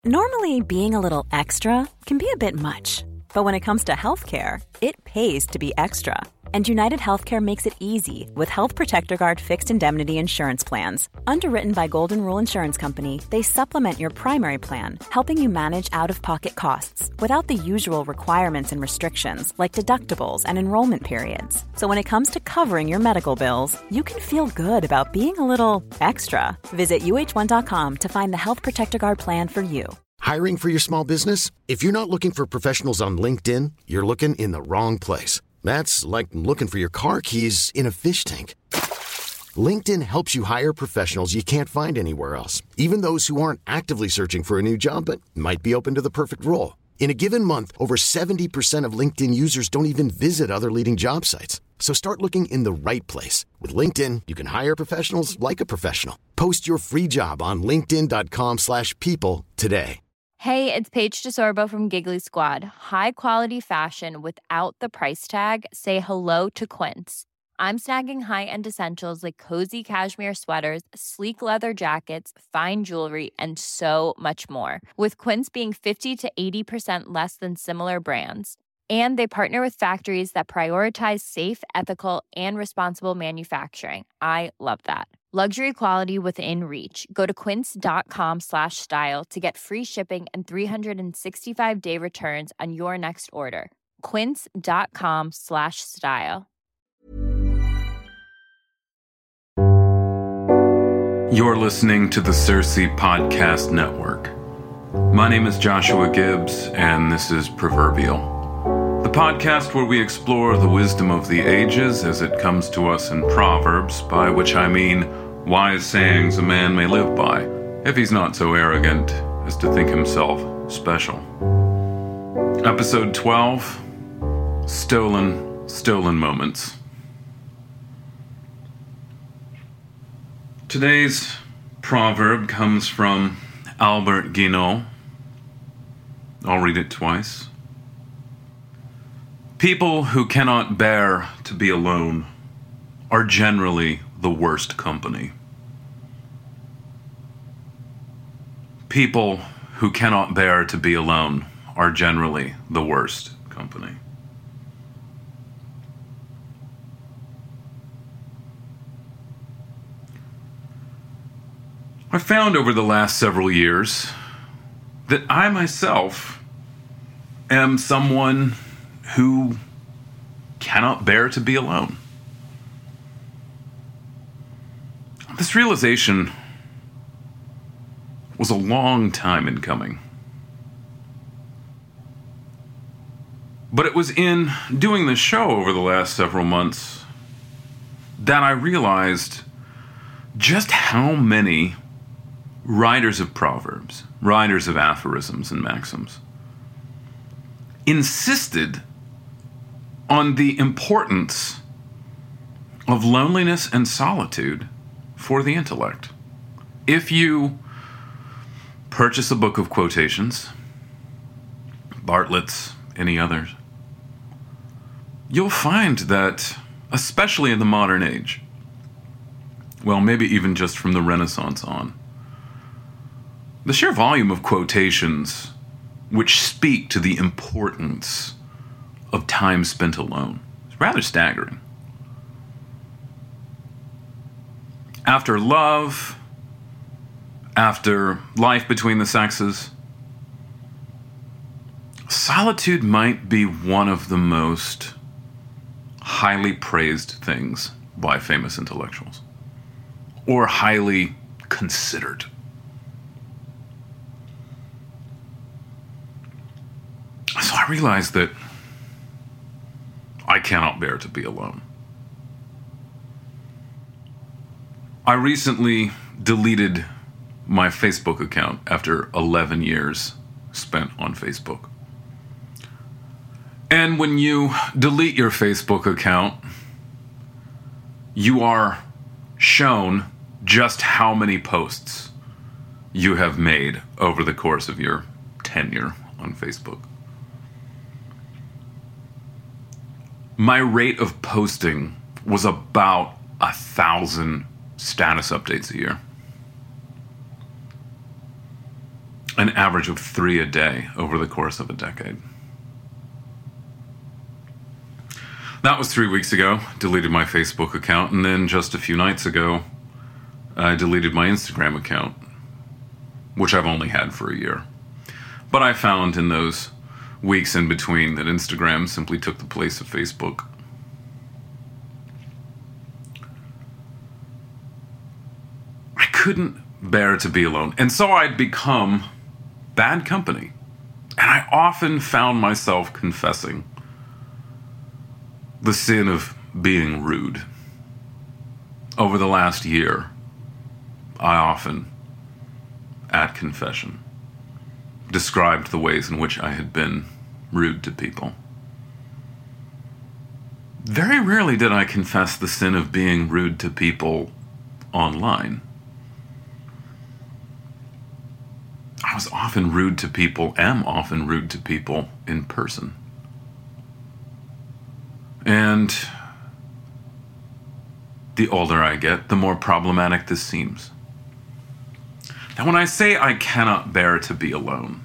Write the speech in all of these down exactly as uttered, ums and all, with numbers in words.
Normally, being a little extra can be a bit much, but when it comes to healthcare, it pays to be extra. And United Healthcare makes it easy with Health Protector Guard fixed indemnity insurance plans. Underwritten by Golden Rule Insurance Company, they supplement your primary plan, helping you manage out-of-pocket costs without the usual requirements and restrictions like deductibles and enrollment periods. So when it comes to covering your medical bills, you can feel good about being a little extra. Visit U H one dot com to find the Health Protector Guard plan for you. Hiring for your small business? If you're not looking for professionals on LinkedIn, you're looking in the wrong place. That's like looking for your car keys in a fish tank. LinkedIn helps you hire professionals you can't find anywhere else, even those who aren't actively searching for a new job but might be open to the perfect role. In a given month, over seventy percent of LinkedIn users don't even visit other leading job sites. So start looking in the right place. With LinkedIn, you can hire professionals like a professional. Post your free job on linkedin dot com slash people today. Hey, it's Paige DeSorbo from Giggly Squad. High quality fashion without the price tag. Say hello to Quince. I'm snagging high-end essentials like cozy cashmere sweaters, sleek leather jackets, fine jewelry, and so much more. With Quince being fifty to eighty percent less than similar brands. And they partner with factories that prioritize safe, ethical, and responsible manufacturing. I love that. Luxury quality within reach. Go to quince.com slash style to get free shipping and three sixty-five day returns on your next order. Quince.com slash style. You're listening to the Cersei Podcast Network. My name is Joshua Gibbs, and this is Proverbial, the podcast where we explore the wisdom of the ages as it comes to us in Proverbs, by which I mean wise sayings a man may live by, if he's not so arrogant as to think himself special. Episode twelve, Stolen, Stolen Moments. Today's proverb comes from Albert Guinnot. I'll read it twice. People who cannot bear to be alone are generally the worst company. People who cannot bear to be alone are generally the worst company. I've found over the last several years that I myself am someone who cannot bear to be alone. This realization was a long time in coming. But it was in doing this show over the last several months that I realized just how many writers of proverbs, writers of aphorisms and maxims, insisted on the importance of loneliness and solitude for the intellect. If you purchase a book of quotations, Bartlett's, any others, you'll find that, especially in the modern age, well, maybe even just from the Renaissance on, the sheer volume of quotations which speak to the importance of time spent alone is rather staggering. After love, after life between the sexes, solitude might be one of the most highly praised things by famous intellectuals, or highly considered. So I realized that I cannot bear to be alone. I recently deleted my Facebook account after eleven years spent on Facebook. And when you delete your Facebook account, you are shown just how many posts you have made over the course of your tenure on Facebook. My rate of posting was about a thousand status updates a year. an average of three a day over the course of a decade. That was three weeks ago. Deleted my Facebook account, and then just a few nights ago, I deleted my Instagram account, which I've only had for a year. But I found in those weeks in between that Instagram simply took the place of Facebook. I couldn't bear to be alone, and so I'd become bad company. And I often found myself confessing the sin of being rude. Over the last year, I often, at confession, described the ways in which I had been rude to people. Very rarely did I confess the sin of being rude to people online. I was often rude to people, am often rude to people in person. And the older I get, the more problematic this seems. Now, when I say I cannot bear to be alone,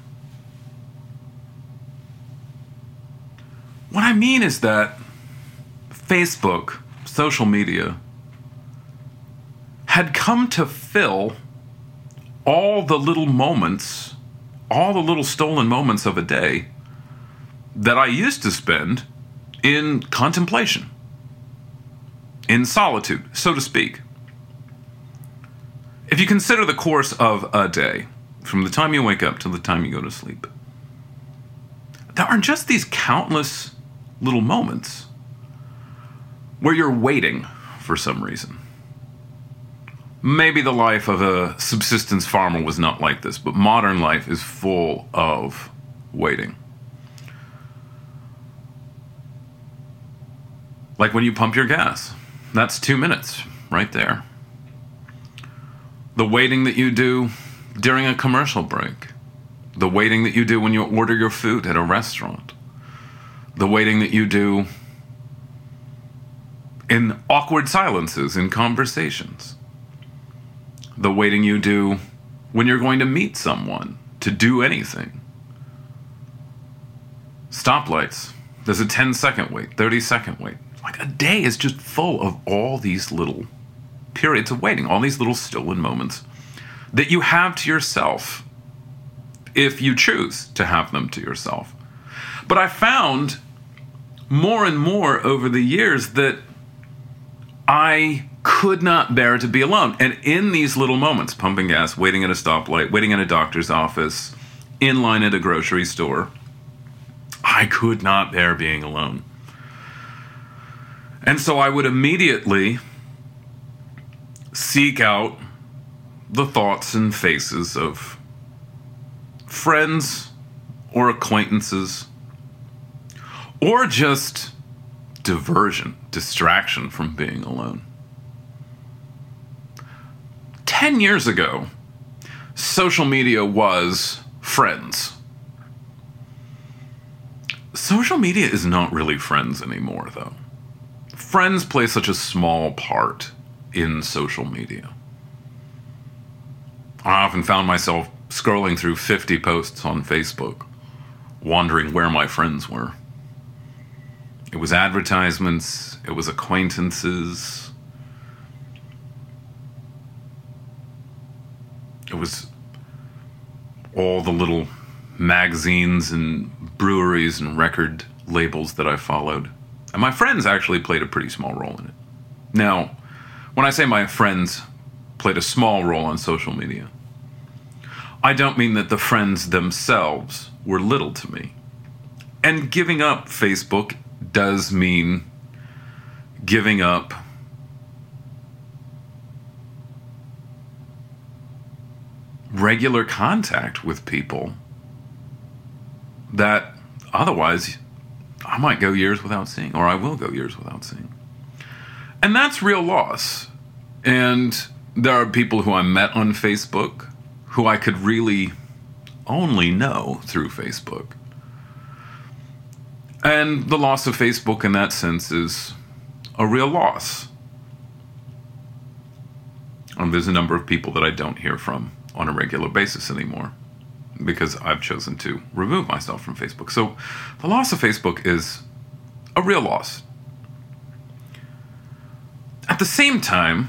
what I mean is that Facebook, social media, had come to fill all the little moments, all the little stolen moments of a day that I used to spend in contemplation, in solitude, so to speak. If you consider the course of a day, from the time you wake up till the time you go to sleep, there are just these countless little moments where you're waiting for some reason. Maybe the life of a subsistence farmer was not like this, but modern life is full of waiting. Like when you pump your gas. That's two minutes right there. The waiting that you do during a commercial break. The waiting that you do when you order your food at a restaurant. The waiting that you do in awkward silences in conversations. The waiting you do when you're going to meet someone to do anything. Stoplights. There's a ten second wait, thirty second wait. Like a day is just full of all these little periods of waiting, all these little stolen moments that you have to yourself if you choose to have them to yourself. But I found more and more over the years that I could not bear to be alone. And in these little moments, pumping gas, waiting at a stoplight, waiting at a doctor's office, in line at a grocery store, I could not bear being alone. And so I would immediately seek out the thoughts and faces of friends or acquaintances, or just diversion, distraction from being alone. Ten years ago, social media was friends. Social media is not really friends anymore, though. Friends play such a small part in social media. I often found myself scrolling through fifty posts on Facebook, wondering where my friends were. It was advertisements, it was acquaintances, it was all the little magazines and breweries and record labels that I followed. And my friends actually played a pretty small role in it. Now, when I say my friends played a small role on social media, I don't mean that the friends themselves were little to me. And giving up Facebook does mean giving up regular contact with people that otherwise I might go years without seeing, or I will go years without seeing. And that's real loss. And there are people who I met on Facebook who I could really only know through Facebook. And the loss of Facebook in that sense is a real loss. And there's a number of people that I don't hear from on a regular basis anymore. because I've chosen to remove myself from Facebook. So the loss of Facebook is a real loss. At the same time,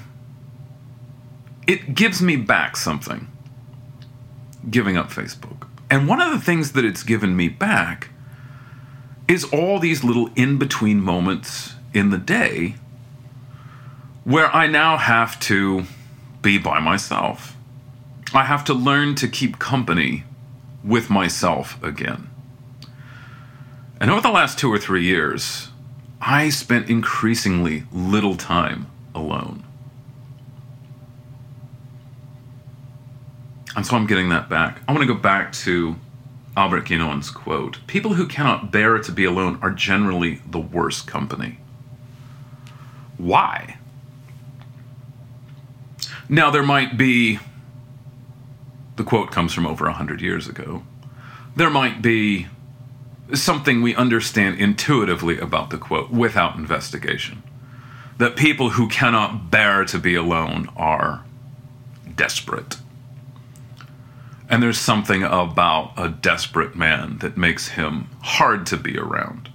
it gives me back something, giving up Facebook. And one of the things that it's given me back is all these little in-between moments in the day where I now have to be by myself. I have to learn to keep company with myself again. And over the last two or three years, I spent increasingly little time alone. And so I'm getting that back. I want to go back to Albert Guénon's quote. People who cannot bear to be alone are generally the worst company. Why? Now, there might be, the quote comes from over one hundred years ago, there might be something we understand intuitively about the quote without investigation. That people who cannot bear to be alone are desperate. And there's something about a desperate man that makes him hard to be around.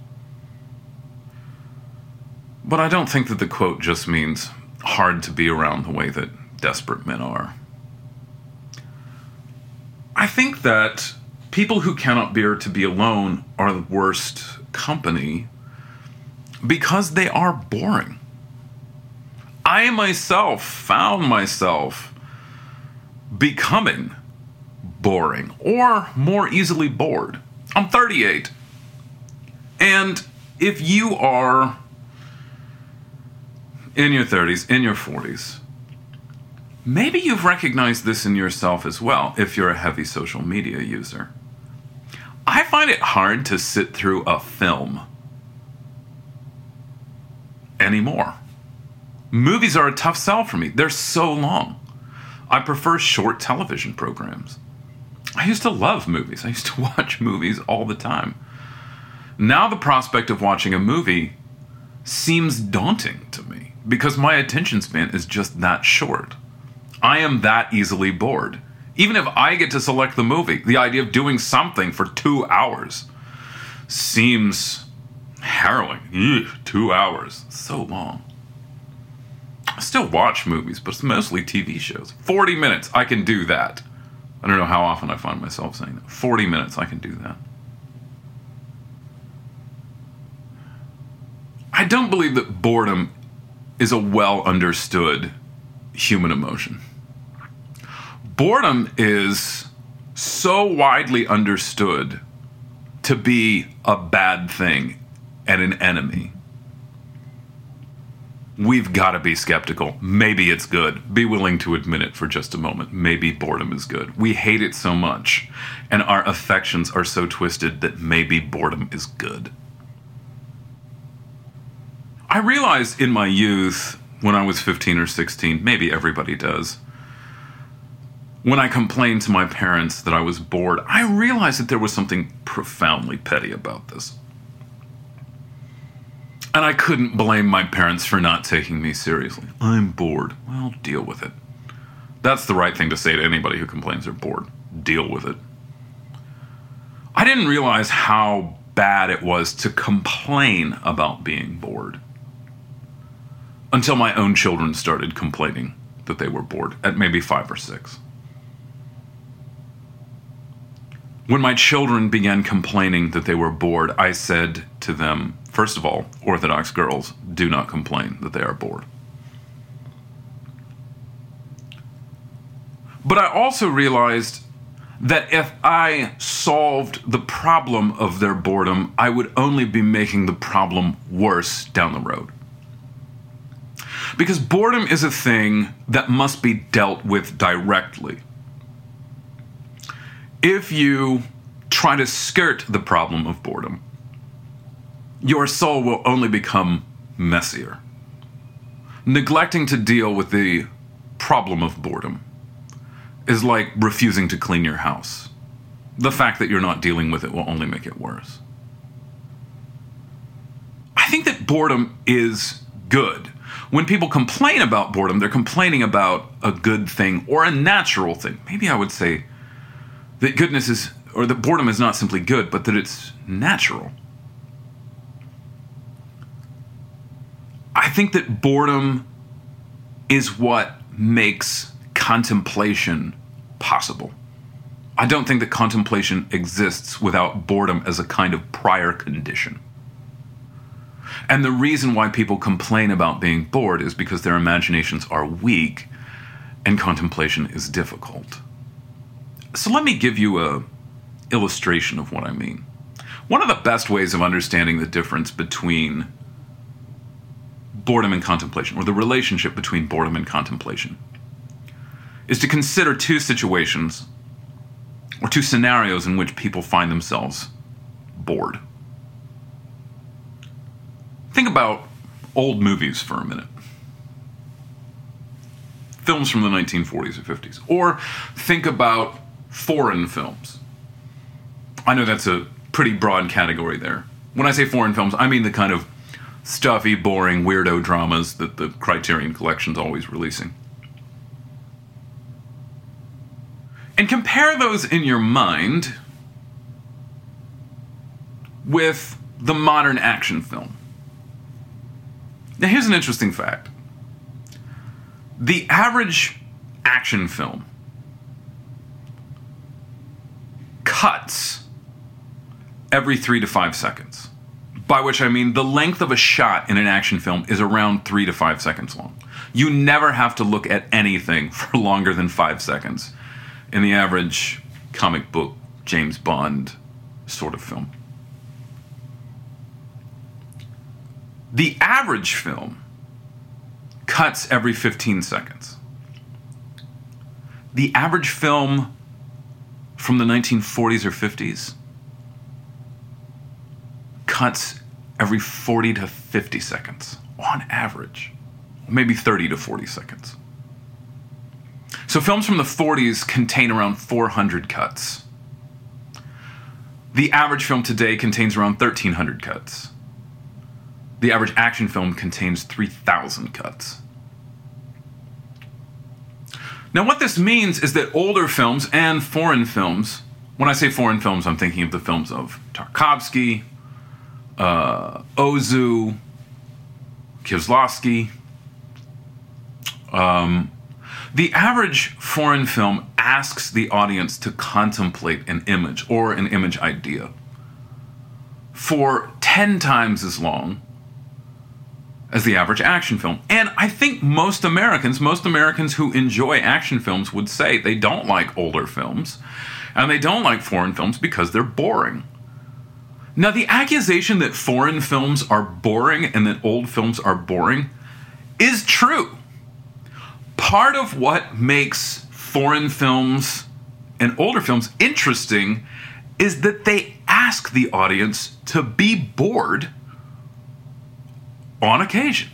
But I don't think that the quote just means hard to be around the way that desperate men are. I think that people who cannot bear to be alone are the worst company because they are boring. I myself found myself becoming boring or more easily bored. I'm thirty-eight. And if you are in your thirties, in your forties, maybe you've recognized this in yourself as well if you're a heavy social media user. I find it hard to sit through a film anymore. Movies are a tough sell for me. They're so long. I prefer short television programs. I used to love movies. I used to watch movies all the time. Now the prospect of watching a movie seems daunting to me because my attention span is just that short. I am that easily bored. Even if I get to select the movie, the idea of doing something for two hours seems harrowing. Eugh, two hours. So long. I still watch movies, but it's mostly T V shows. forty minutes, I can do that. I don't know how often I find myself saying that. forty minutes, I can do that. I don't believe that boredom is a well understood human emotion. Boredom is so widely understood to be a bad thing and an enemy. We've got to be skeptical. Maybe it's good. Be willing to admit it for just a moment. Maybe boredom is good. We hate it so much, and our affections are so twisted that maybe boredom is good. I realized in my youth, when I was fifteen or sixteen, maybe everybody does, when I complained to my parents that I was bored, I realized that there was something profoundly petty about this. And I couldn't blame my parents for not taking me seriously. I'm bored. Well, deal with it. That's the right thing to say to anybody who complains they're bored. Deal with it. I didn't realize how bad it was to complain about being bored until my own children started complaining that they were bored at maybe five or six. When my children began complaining that they were bored, I said to them, first of all, Orthodox girls do not complain that they are bored. But I also realized that if I solved the problem of their boredom, I would only be making the problem worse down the road. Because boredom is a thing that must be dealt with directly. If you try to skirt the problem of boredom, your soul will only become messier. Neglecting to deal with the problem of boredom is like refusing to clean your house. The fact that you're not dealing with it will only make it worse. I think that boredom is good. When people complain about boredom, they're complaining about a good thing or a natural thing. Maybe I would say that goodness is, or that boredom is not simply good, but that it's natural. I think that boredom is what makes contemplation possible. I don't think that contemplation exists without boredom as a kind of prior condition. And the reason why people complain about being bored is because their imaginations are weak and contemplation is difficult. So let me give you an illustration of what I mean. One of the best ways of understanding the difference between boredom and contemplation, or the relationship between boredom and contemplation, is to consider two situations or two scenarios in which people find themselves bored. Think about old movies for a minute. Films from the nineteen forties or fifties. Or think about foreign films. I know that's a pretty broad category there. When I say foreign films, I mean the kind of stuffy, boring, weirdo dramas that the Criterion Collection's always releasing. And compare those in your mind with the modern action film. Now, here's an interesting fact. The average action film cuts every three to five seconds. By which I mean the length of a shot in an action film is around three to five seconds long. You never have to look at anything for longer than five seconds in the average comic book, James Bond sort of film. The average film cuts every fifteen seconds. The average film from the nineteen forties or fifties cuts every forty to fifty seconds, on average. Maybe thirty to forty seconds. So films from the forties contain around four hundred cuts. The average film today contains around thirteen hundred cuts. The average action film contains three thousand cuts. Now, what this means is that older films and foreign films, when I say foreign films, I'm thinking of the films of Tarkovsky, uh, Ozu, Kieslowski. Um, the average foreign film asks the audience to contemplate an image or an image idea for ten times as long as the average action film. And I think most Americans, most Americans who enjoy action films would say they don't like older films and they don't like foreign films because they're boring. Now, the accusation that foreign films are boring and that old films are boring is true. Part of what makes foreign films and older films interesting is that they ask the audience to be bored on occasion.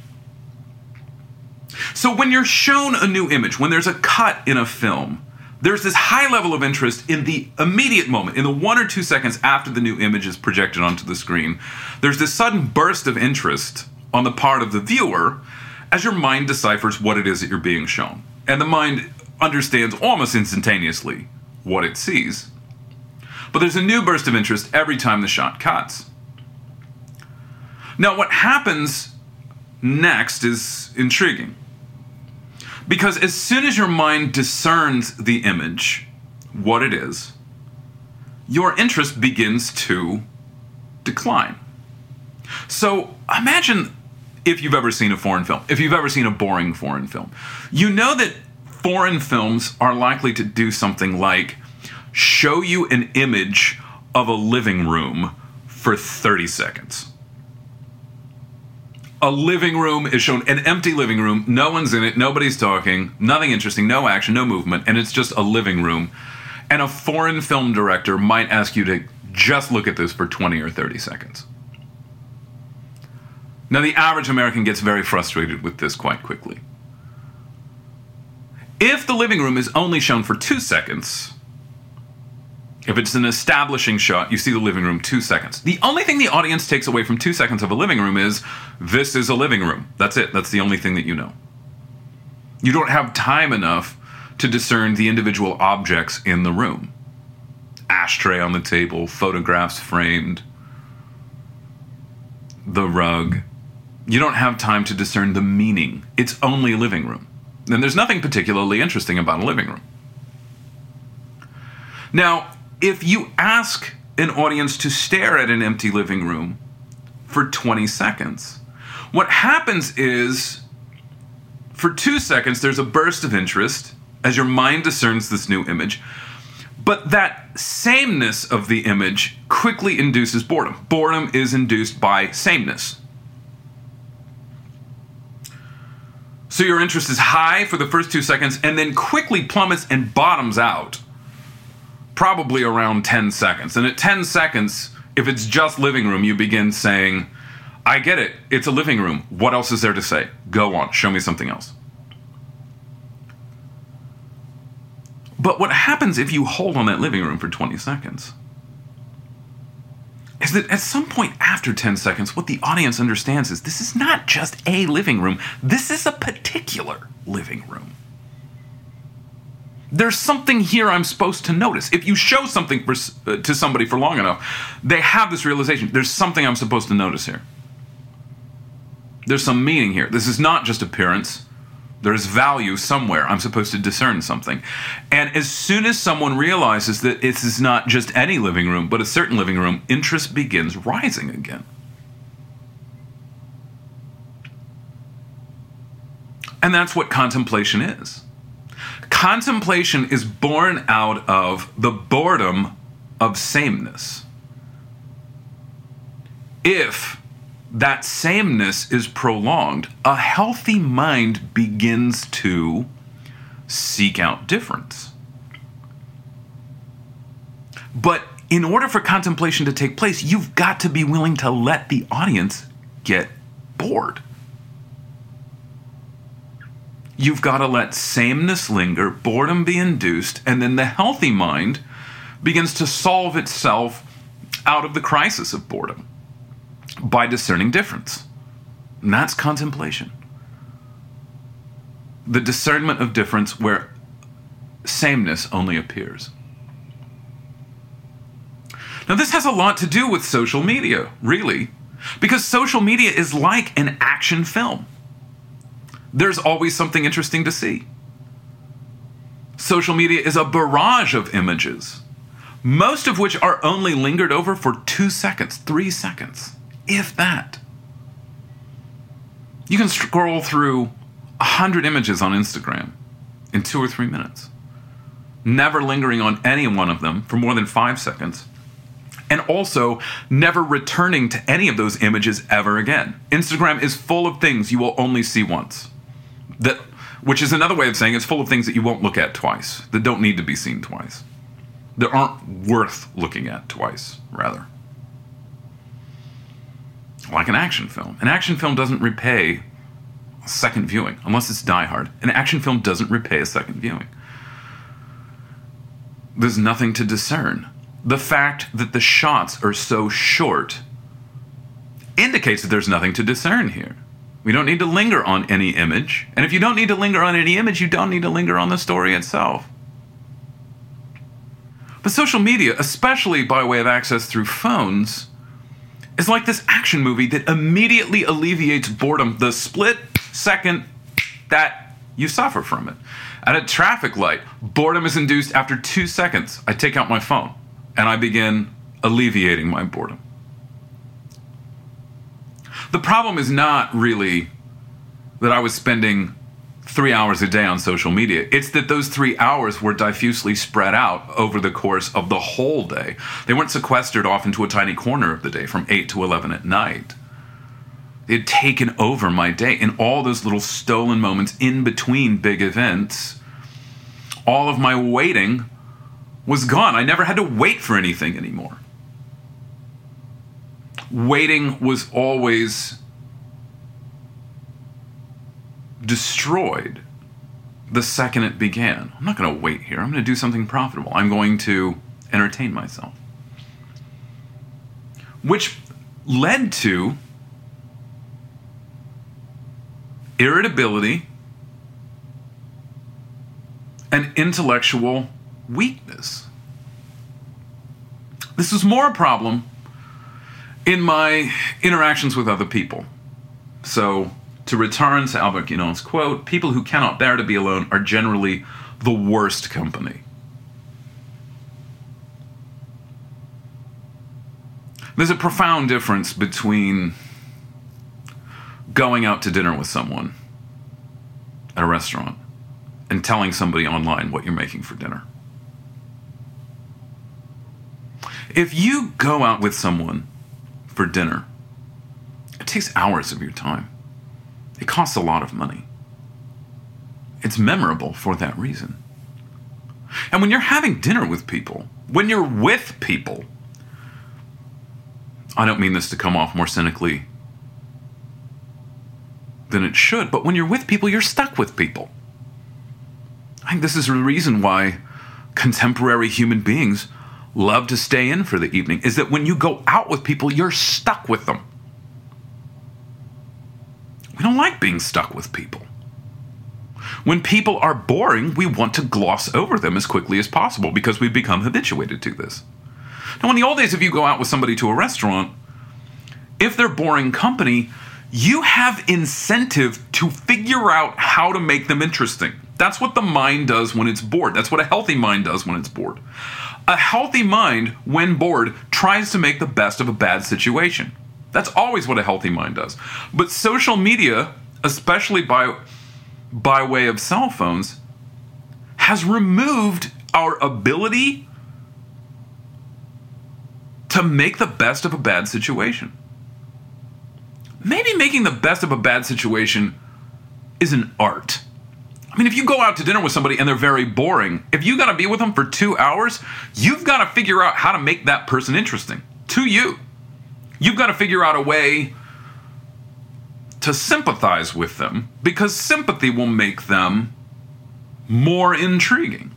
So when you're shown a new image, when there's a cut in a film, there's this high level of interest in the immediate moment, in the one or two seconds after the new image is projected onto the screen. There's this sudden burst of interest on the part of the viewer as your mind deciphers what it is that you're being shown. And the mind understands almost instantaneously what it sees. But there's a new burst of interest every time the shot cuts. Now, what happens next is intriguing. Because as soon as your mind discerns the image, what it is, your interest begins to decline. So imagine if you've ever seen a foreign film, if you've ever seen a boring foreign film. You know that foreign films are likely to do something like show you an image of a living room for thirty seconds. A living room is shown, an empty living room, no one's in it, nobody's talking, nothing interesting, no action, no movement, and it's just a living room. And a foreign film director might ask you to just look at this for twenty or thirty seconds. Now, the average American gets very frustrated with this quite quickly. If the living room is only shown for two seconds, if it's an establishing shot, you see the living room two seconds. The only thing the audience takes away from two seconds of a living room is, this is a living room. That's it. That's the only thing that you know. You don't have time enough to discern the individual objects in the room. ashtray on the table, photographs framed, the rug. You don't have time to discern the meaning. It's only a living room. And there's nothing particularly interesting about a living room. Now, if you ask an audience to stare at an empty living room for twenty seconds, what happens is, for two seconds, there's a burst of interest as your mind discerns this new image. But that sameness of the image quickly induces boredom. Boredom is induced by sameness. So your interest is high for the first two seconds and then quickly plummets and bottoms out, probably around ten seconds. And at ten seconds, if it's just living room, you begin saying, I get it, it's a living room. What else is there to say? Go on, show me something else. But what happens if you hold on that living room for twenty seconds is that at some point after ten seconds, what the audience understands is this is not just a living room, this is a particular living room. There's something here I'm supposed to notice. If you show something for, uh, to somebody for long enough, they have this realization, there's something I'm supposed to notice here. There's some meaning here. This is not just appearance. There's value somewhere. I'm supposed to discern something. And as soon as someone realizes that this is not just any living room, but a certain living room, interest begins rising again. And that's what contemplation is. Contemplation is born out of the boredom of sameness. If that sameness is prolonged, a healthy mind begins to seek out difference. But in order for contemplation to take place, you've got to be willing to let the audience get bored. You've got to let sameness linger, boredom be induced, and then the healthy mind begins to solve itself out of the crisis of boredom by discerning difference. And that's contemplation. The discernment of difference where sameness only appears. Now, this has a lot to do with social media, really, because social media is like an action film. There's always something interesting to see. Social media is a barrage of images, most of which are only lingered over for two seconds, three seconds, if that. You can scroll through a hundred images on Instagram in two or three minutes, never lingering on any one of them for more than five seconds, and also never returning to any of those images ever again. Instagram is full of things you will only see once. That, which is another way of saying it's full of things that you won't look at twice, that don't need to be seen twice, that aren't worth looking at twice, rather. Like an action film. An action film doesn't repay a second viewing, unless it's Die Hard. An action film doesn't repay a second viewing. There's nothing to discern. The fact that the shots are so short indicates that there's nothing to discern here. We don't need to linger on any image. And if you don't need to linger on any image, you don't need to linger on the story itself. But social media, especially by way of access through phones, is like this action movie that immediately alleviates boredom the split second that you suffer from it. At a traffic light, boredom is induced after two seconds. I take out my phone and I begin alleviating my boredom. The problem is not really that I was spending three hours a day on social media. It's that those three hours were diffusely spread out over the course of the whole day. They weren't sequestered off into a tiny corner of the day from eight to eleven at night. They had taken over my day in all those little stolen moments in between big events. All of my waiting was gone. I never had to wait for anything anymore. Waiting was always destroyed the second it began. I'm not going to wait here. I'm going to do something profitable. I'm going to entertain myself. Which led to irritability and intellectual weakness. This was more a problem in my interactions with other people. So, to return to Albert Guénon's quote, people who cannot bear to be alone are generally the worst company. There's a profound difference between going out to dinner with someone at a restaurant and telling somebody online what you're making for dinner. If you go out with someone for dinner, it takes hours of your time. It costs a lot of money. It's memorable for that reason. And when you're having dinner with people, when you're with people, I don't mean this to come off more cynically than it should, but when you're with people, you're stuck with people. I think this is the reason why contemporary human beings love to stay in for the evening, is that when you go out with people, you're stuck with them. We don't like being stuck with people. When people are boring, we want to gloss over them as quickly as possible because we've become habituated to this. Now, in the old days, if you go out with somebody to a restaurant, if they're boring company, you have incentive to figure out how to make them interesting. That's what the mind does when it's bored. That's what a healthy mind does when it's bored. A healthy mind, when bored, tries to make the best of a bad situation. That's always what a healthy mind does. But social media, especially by, by way of cell phones, has removed our ability to make the best of a bad situation. Maybe making the best of a bad situation is an art. I mean, if you go out to dinner with somebody and they're very boring, if you got to be with them for two hours, you've got to figure out how to make that person interesting to you. You've got to figure out a way to sympathize with them, because sympathy will make them more intriguing.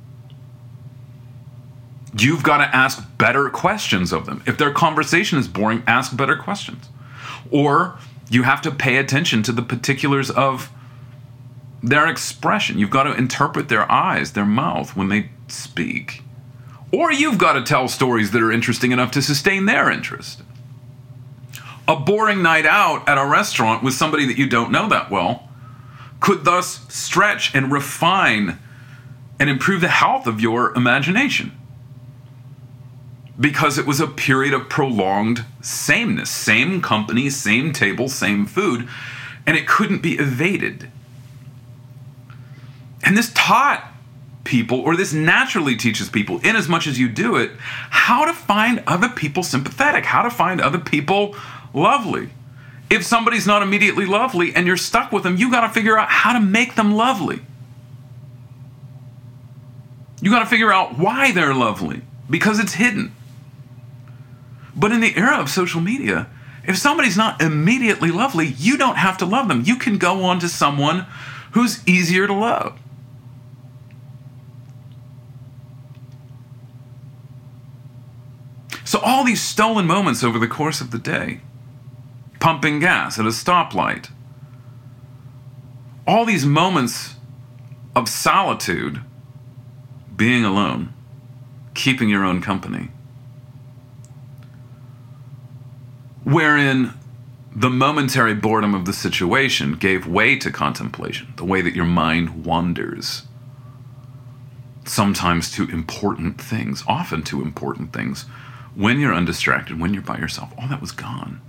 You've got to ask better questions of them. If their conversation is boring, ask better questions. Or you have to pay attention to the particulars of their expression. You've got to interpret their eyes, their mouth when they speak. Or you've got to tell stories that are interesting enough to sustain their interest. A boring night out at a restaurant with somebody that you don't know that well could thus stretch and refine and improve the health of your imagination, because it was a period of prolonged sameness. Same company, same table, same food, and it couldn't be evaded. And this taught people, or this naturally teaches people, in as much as you do it, how to find other people sympathetic, how to find other people lovely. If somebody's not immediately lovely and you're stuck with them, you got to figure out how to make them lovely. You got to figure out why they're lovely, because it's hidden. But in the era of social media, if somebody's not immediately lovely, you don't have to love them. You can go on to someone who's easier to love. So all these stolen moments over the course of the day, pumping gas at a stoplight, all these moments of solitude, being alone, keeping your own company, wherein the momentary boredom of the situation gave way to contemplation, the way that your mind wanders, sometimes to important things, often to important things, when you're undistracted, when you're by yourself. All that was gone.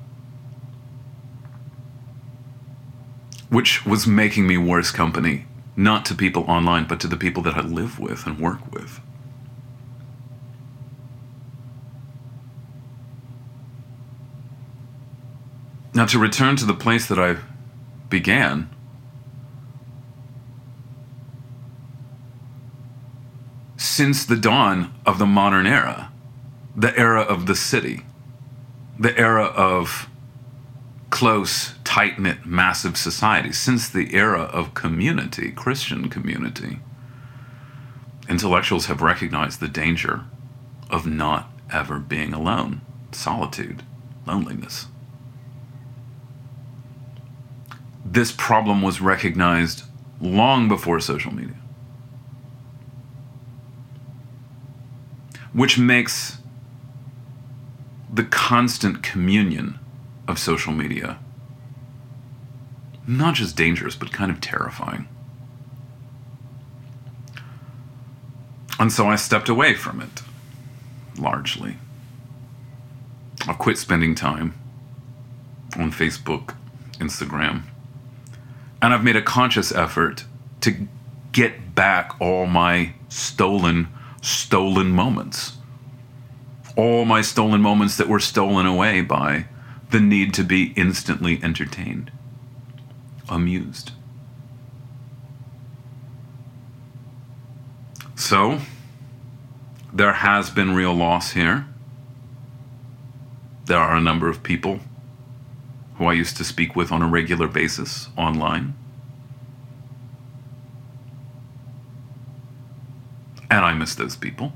Which was making me worse company, not to people online, but to the people that I live with and work with. Now, to return to the place that I began, since the dawn of the modern era, the era of the city, the era of close, tight-knit, massive society, since the era of community, Christian community, intellectuals have recognized the danger of not ever being alone, solitude, loneliness. This problem was recognized long before social media, which makes the constant communion of social media, not just dangerous, but kind of terrifying. And so I stepped away from it, largely. I've quit spending time on Facebook, Instagram, and I've made a conscious effort to get back all my stolen, stolen moments. All my stolen moments that were stolen away by the need to be instantly entertained, amused. So, there has been real loss here. There are a number of people who I used to speak with on a regular basis online. And I miss those people.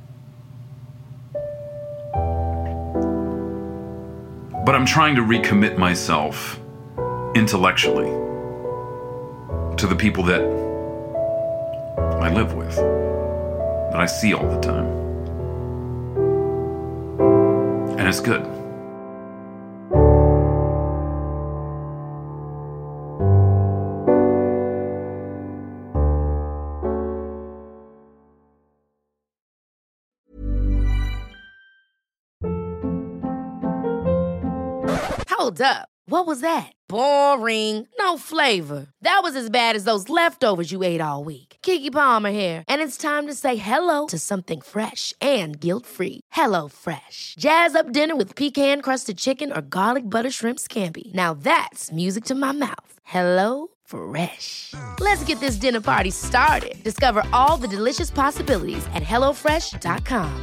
But I'm trying to recommit myself intellectually to the people that I live with, that I see all the time. And it's good. Hold up. What was that? Boring. No flavor. That was as bad as those leftovers you ate all week. Keke Palmer here, and it's time to say hello to something fresh and guilt-free. Hello Fresh. Jazz up dinner with pecan-crusted chicken or garlic butter shrimp scampi. Now that's music to my mouth. Hello Fresh. Let's get this dinner party started. Discover all the delicious possibilities at hello fresh dot com.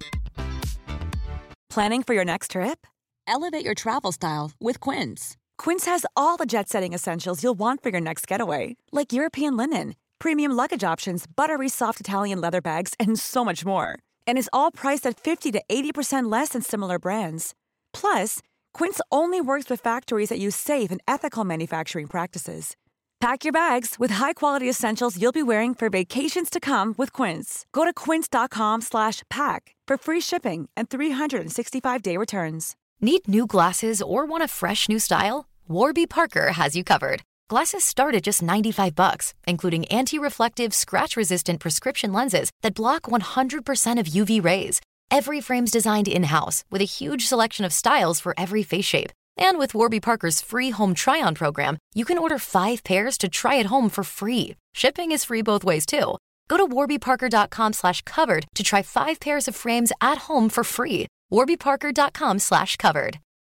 Planning for your next trip? Elevate your travel style with Quince. Quince has all the jet-setting essentials you'll want for your next getaway, like European linen, premium luggage options, buttery soft Italian leather bags, and so much more. And is all priced at fifty to eighty percent less than similar brands. Plus, Quince only works with factories that use safe and ethical manufacturing practices. Pack your bags with high-quality essentials you'll be wearing for vacations to come with Quince. Go to quince.com slash pack for free shipping and three sixty-five day returns. Need new glasses or want a fresh new style? Warby Parker has you covered. Glasses start at just ninety-five bucks, including anti-reflective, scratch-resistant prescription lenses that block one hundred percent of U V rays. Every frame's designed in-house with a huge selection of styles for every face shape. And with Warby Parker's free home try-on program, you can order five pairs to try at home for free. Shipping is free both ways, too. Go to warbyparker.com slash covered to try five pairs of frames at home for free. warbyparker.com slash covered.